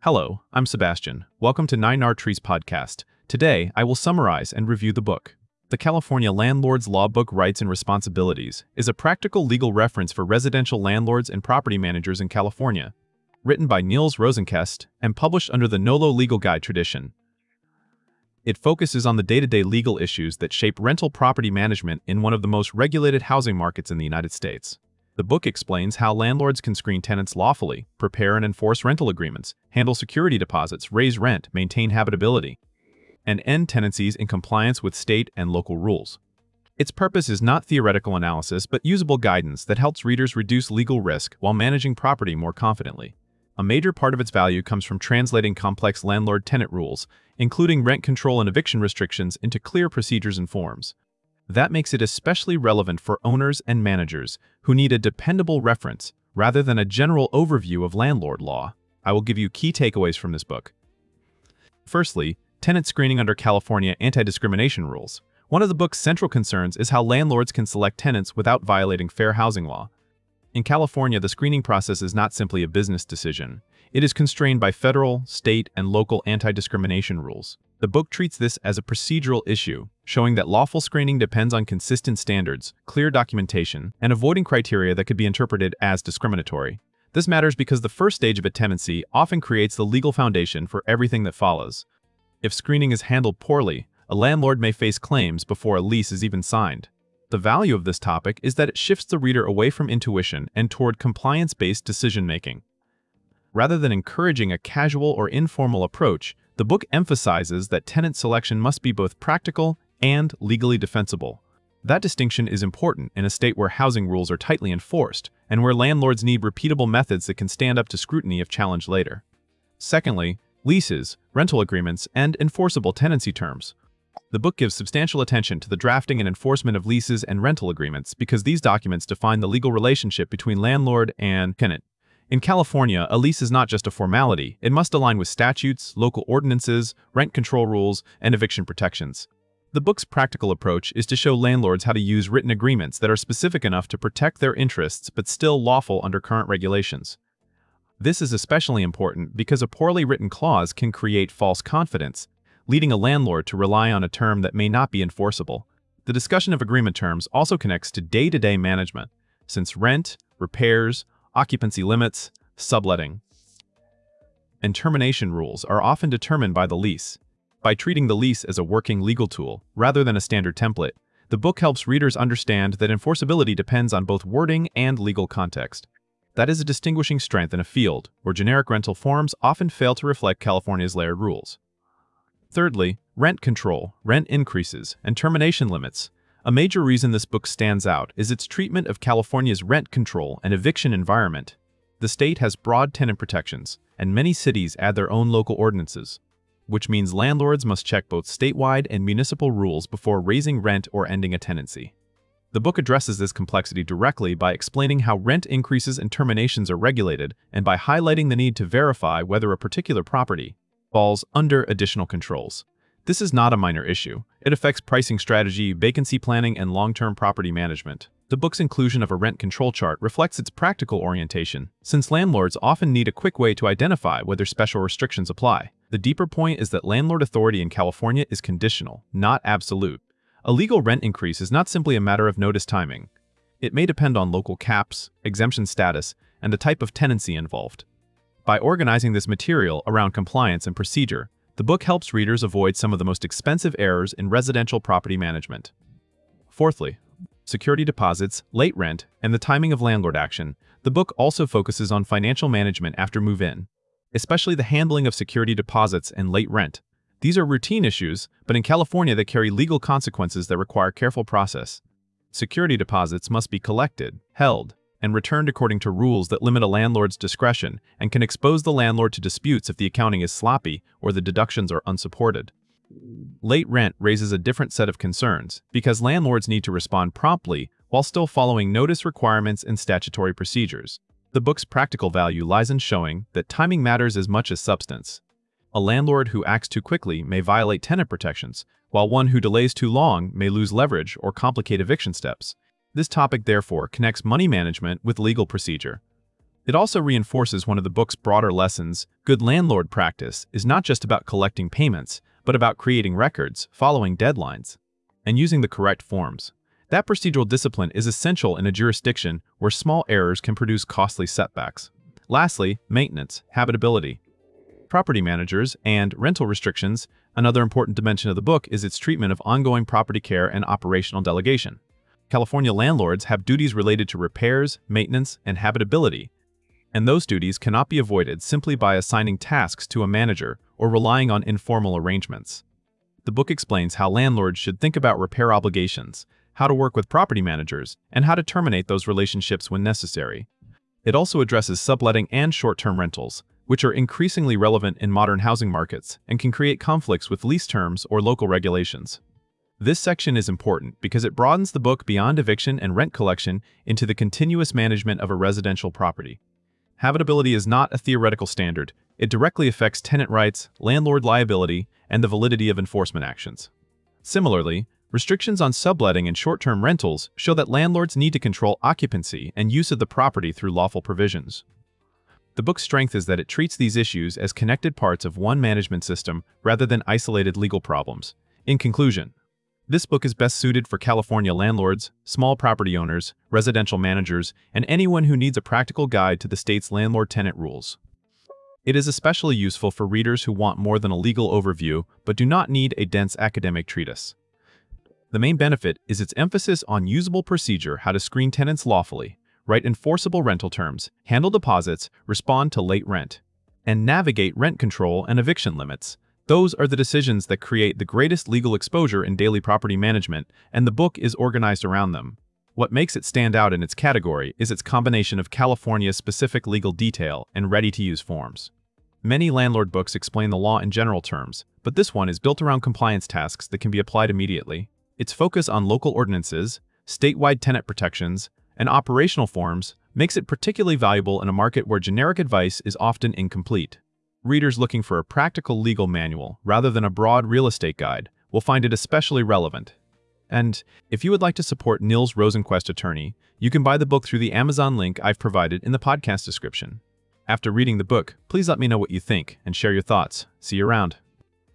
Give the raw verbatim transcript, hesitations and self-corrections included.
Hello, I'm Sebastian. Welcome to Nine R Trees podcast. Today, I will summarize and review the book. The California Landlord's Law Book Rights and Responsibilities is a practical legal reference for residential landlords and property managers in California, written by Niels Rosenkest and published under the NOLO Legal Guide tradition. It focuses on the day-to-day legal issues that shape rental property management in one of the most regulated housing markets in the United States. The book explains how landlords can screen tenants lawfully, prepare and enforce rental agreements, handle security deposits, raise rent, maintain habitability, and end tenancies in compliance with state and local rules. Its purpose is not theoretical analysis but usable guidance that helps readers reduce legal risk while managing property more confidently. A major part of its value comes from translating complex landlord-tenant rules, including rent control and eviction restrictions, into clear procedures and forms. That makes it especially relevant for owners and managers who need a dependable reference rather than a general overview of landlord law. I will give you key takeaways from this book. Firstly, tenant screening under California anti-discrimination rules. One of the book's central concerns is how landlords can select tenants without violating fair housing law. In California, the screening process is not simply a business decision. It is constrained by federal, state, and local anti-discrimination rules. The book treats this as a procedural issue, showing that lawful screening depends on consistent standards, clear documentation, and avoiding criteria that could be interpreted as discriminatory. This matters because the first stage of a tenancy often creates the legal foundation for everything that follows. If screening is handled poorly, a landlord may face claims before a lease is even signed. The value of this topic is that it shifts the reader away from intuition and toward compliance-based decision-making. Rather than encouraging a casual or informal approach, the book emphasizes that tenant selection must be both practical and legally defensible. That distinction is important in a state where housing rules are tightly enforced and where landlords need repeatable methods that can stand up to scrutiny if challenged later. Secondly, leases, rental agreements, and enforceable tenancy terms. The book gives substantial attention to the drafting and enforcement of leases and rental agreements because these documents define the legal relationship between landlord and tenant. In California, a lease is not just a formality. It must align with statutes, local ordinances, rent control rules, and eviction protections. The book's practical approach is to show landlords how to use written agreements that are specific enough to protect their interests but still lawful under current regulations. This is especially important because a poorly written clause can create false confidence, leading a landlord to rely on a term that may not be enforceable. The discussion of agreement terms also connects to day-to-day management, since rent, repairs, occupancy limits, subletting, and termination rules are often determined by the lease. By treating the lease as a working legal tool rather than a standard template, the book helps readers understand that enforceability depends on both wording and legal context. That is a distinguishing strength in a field where generic rental forms often fail to reflect California's layered rules. Thirdly, rent control, rent increases, and termination limits. A major reason this book stands out is its treatment of California's rent control and eviction environment. The state has broad tenant protections, and many cities add their own local ordinances, which means landlords must check both statewide and municipal rules before raising rent or ending a tenancy. The book addresses this complexity directly by explaining how rent increases and terminations are regulated and by highlighting the need to verify whether a particular property falls under additional controls. This is not a minor issue. It affects pricing strategy, vacancy planning, and long-term property management. The book's inclusion of a rent control chart reflects its practical orientation, since landlords often need a quick way to identify whether special restrictions apply. The deeper point is that landlord authority in California is conditional, not absolute. A legal rent increase is not simply a matter of notice timing. It may depend on local caps, exemption status, and the type of tenancy involved. By organizing this material around compliance and procedure, the book helps readers avoid some of the most expensive errors in residential property management. Fourthly, security deposits, late rent, and the timing of landlord action. The book also focuses on financial management after move-in, especially the handling of security deposits and late rent. These are routine issues, but in California they carry legal consequences that require careful process. Security deposits must be collected, held, and returned according to rules that limit a landlord's discretion and can expose the landlord to disputes if the accounting is sloppy or the deductions are unsupported. Late rent raises a different set of concerns because landlords need to respond promptly while still following notice requirements and statutory procedures. The book's practical value lies in showing that timing matters as much as substance. A landlord who acts too quickly may violate tenant protections, while one who delays too long may lose leverage or complicate eviction steps. This topic, therefore, connects money management with legal procedure. It also reinforces one of the book's broader lessons: good landlord practice is not just about collecting payments, but about creating records, following deadlines, and using the correct forms. That procedural discipline is essential in a jurisdiction where small errors can produce costly setbacks. Lastly, maintenance, habitability. Property managers and rental restrictions. Another important dimension of the book is its treatment of ongoing property care and operational delegation. California landlords have duties related to repairs, maintenance, and habitability, and those duties cannot be avoided simply by assigning tasks to a manager or relying on informal arrangements. The book explains how landlords should think about repair obligations, how to work with property managers, and how to terminate those relationships when necessary. It also addresses subletting and short-term rentals, which are increasingly relevant in modern housing markets and can create conflicts with lease terms or local regulations. This section is important because it broadens the book beyond eviction and rent collection into the continuous management of a residential property. Habitability is not a theoretical standard. It directly affects tenant rights, landlord liability, and the validity of enforcement actions. Similarly, restrictions on subletting and short-term rentals show that landlords need to control occupancy and use of the property through lawful provisions. The book's strength is that it treats these issues as connected parts of one management system rather than isolated legal problems. In conclusion, this book is best suited for California landlords, small property owners, residential managers, and anyone who needs a practical guide to the state's landlord-tenant rules. It is especially useful for readers who want more than a legal overview but do not need a dense academic treatise. The main benefit is its emphasis on usable procedure: how to screen tenants lawfully, write enforceable rental terms, handle deposits, respond to late rent, and navigate rent control and eviction limits. Those are the decisions that create the greatest legal exposure in daily property management, and the book is organized around them. What makes it stand out in its category is its combination of California's specific legal detail and ready-to-use forms. Many landlord books explain the law in general terms, but this one is built around compliance tasks that can be applied immediately. Its focus on local ordinances, statewide tenant protections, and operational forms makes it particularly valuable in a market where generic advice is often incomplete. Readers looking for a practical legal manual rather than a broad real estate guide will find it especially relevant. And if you would like to support Nils Rosenquist Attorney, you can buy the book through the Amazon link I've provided in the podcast description. After reading the book, please let me know what you think and share your thoughts. See you around.